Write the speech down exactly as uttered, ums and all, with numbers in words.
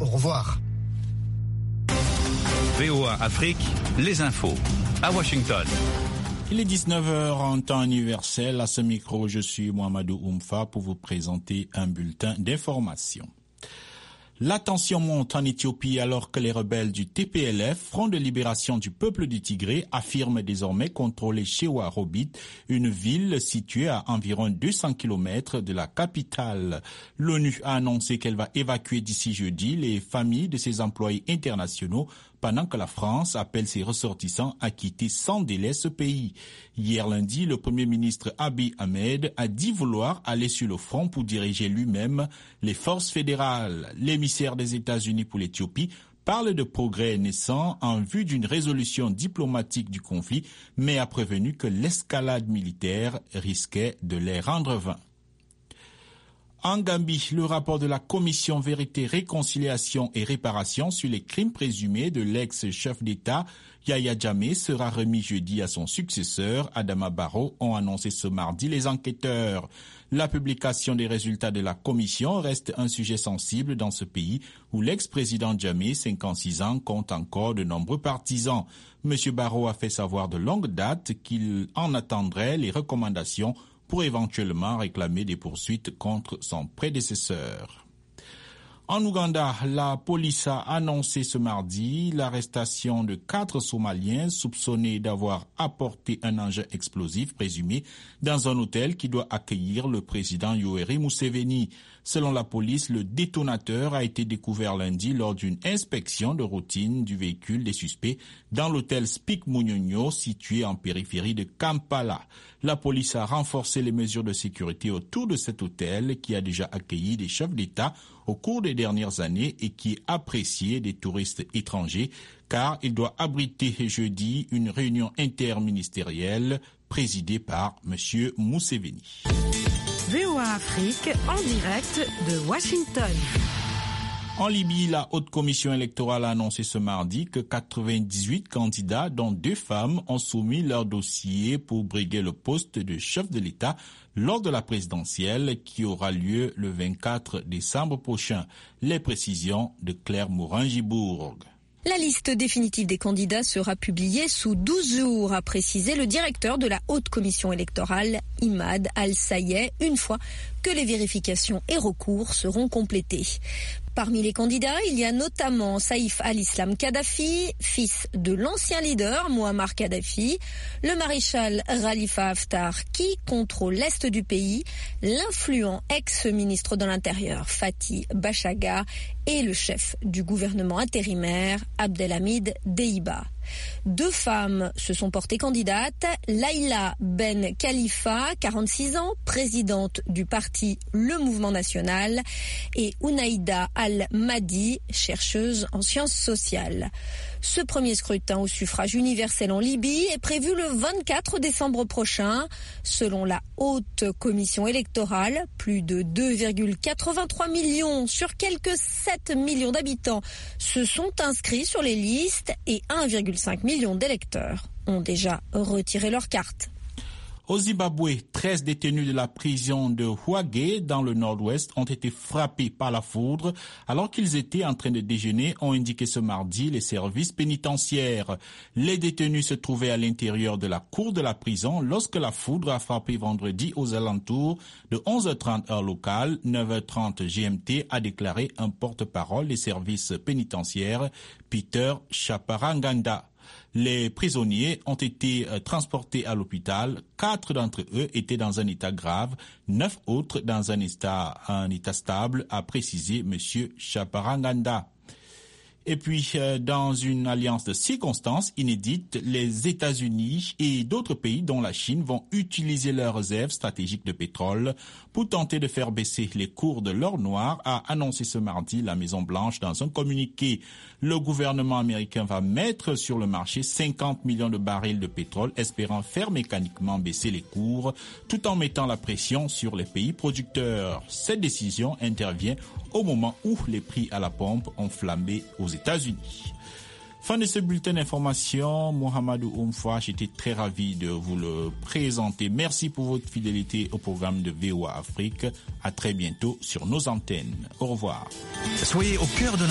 Au revoir. V O A Afrique, les infos, à Washington. Il est dix-neuf heures en temps universel. À ce micro, je suis Mohamedou Oumfa pour vous présenter un bulletin d'information. La tension monte en Éthiopie alors que les rebelles du T P L F, Front de libération du peuple du Tigré, affirment désormais contrôler Shewa Robit, une ville située à environ deux cents kilomètres de la capitale. L'ONU a annoncé qu'elle va évacuer d'ici jeudi les familles de ses employés internationaux pendant que la France appelle ses ressortissants à quitter sans délai ce pays. Hier lundi, le Premier ministre Abiy Ahmed a dit vouloir aller sur le front pour diriger lui-même les forces fédérales. L'émissaire des États-Unis pour l'Éthiopie parle de progrès naissants en vue d'une résolution diplomatique du conflit, mais a prévenu que l'escalade militaire risquait de les rendre vains. En Gambie, le rapport de la Commission Vérité, Réconciliation et Réparation sur les crimes présumés de l'ex-chef d'État Yahya Jammeh sera remis jeudi à son successeur, Adama Barrow, ont annoncé ce mardi les enquêteurs. La publication des résultats de la commission reste un sujet sensible dans ce pays où l'ex-président Jammeh, cinquante-six ans, compte encore de nombreux partisans. M. Barrow a fait savoir de longue date qu'il en attendrait les recommandations pour éventuellement réclamer des poursuites contre son prédécesseur. En Ouganda, la police a annoncé ce mardi l'arrestation de quatre Somaliens soupçonnés d'avoir apporté un engin explosif présumé dans un hôtel qui doit accueillir le président Yoweri Museveni. Selon la police, le détonateur a été découvert lundi lors d'une inspection de routine du véhicule des suspects dans l'hôtel Spik Munyonyo situé en périphérie de Kampala. La police a renforcé les mesures de sécurité autour de cet hôtel qui a déjà accueilli des chefs d'État au cours des dernières années et qui est apprécié des touristes étrangers car il doit abriter jeudi une réunion interministérielle présidée par M. Museveni. V O A Afrique en direct de Washington. En Libye, la Haute Commission électorale a annoncé ce mardi que quatre-vingt-dix-huit candidats, dont deux femmes, ont soumis leur dossier pour briguer le poste de chef de l'État lors de la présidentielle qui aura lieu le vingt-quatre décembre prochain. Les précisions de Claire Morin-Gibourg. La liste définitive des candidats sera publiée sous douze jours, a précisé le directeur de la Haute Commission électorale, Imad Al-Sayeh, une fois que les vérifications et recours seront complétés. Parmi les candidats, il y a notamment Saïf al-Islam Kadhafi, fils de l'ancien leader Muammar Kadhafi, le maréchal Khalifa Haftar qui contrôle l'est du pays, l'influent ex-ministre de l'Intérieur Fathi Bashaga et le chef du gouvernement intérimaire Abdelhamid Deiba. Deux femmes se sont portées candidates, Laïla Ben Khalifa, quarante-six ans, présidente du parti Le Mouvement National, et Unaïda Al-Mahdi, chercheuse en sciences sociales. Ce premier scrutin au suffrage universel en Libye est prévu le vingt-quatre décembre prochain. Selon la Haute Commission électorale, plus de deux virgule quatre-vingt-trois millions sur quelques sept millions d'habitants se sont inscrits sur les listes et un virgule cinq million d'électeurs ont déjà retiré leur carte. Au Zimbabwe, treize détenus de la prison de Hwage dans le nord-ouest ont été frappés par la foudre alors qu'ils étaient en train de déjeuner, ont indiqué ce mardi les services pénitentiaires. Les détenus se trouvaient à l'intérieur de la cour de la prison lorsque la foudre a frappé vendredi aux alentours de onze heures trente heure locale, neuf heures trente G M T, a déclaré un porte-parole des services pénitentiaires, Peter Chaparanganda. Les prisonniers ont été transportés à l'hôpital. Quatre d'entre eux étaient dans un état grave, neuf autres dans un état, un état stable, a précisé M. Chaparanganda. Et puis, euh, dans une alliance de circonstances inédite, les États-Unis et d'autres pays, dont la Chine, vont utiliser leurs réserves stratégiques de pétrole pour tenter de faire baisser les cours de l'or noir, a annoncé ce mardi la Maison-Blanche dans un communiqué. Le gouvernement américain va mettre sur le marché cinquante millions de barils de pétrole, espérant faire mécaniquement baisser les cours, tout en mettant la pression sur les pays producteurs. Cette décision intervient au moment où les prix à la pompe ont flambé aux États-Unis. Fin de ce bulletin d'information, Mohamedou Oumfa, j'étais très ravi de vous le présenter. Merci pour votre fidélité au programme de V O A Afrique. À très bientôt sur nos antennes. Au revoir. Soyez au cœur de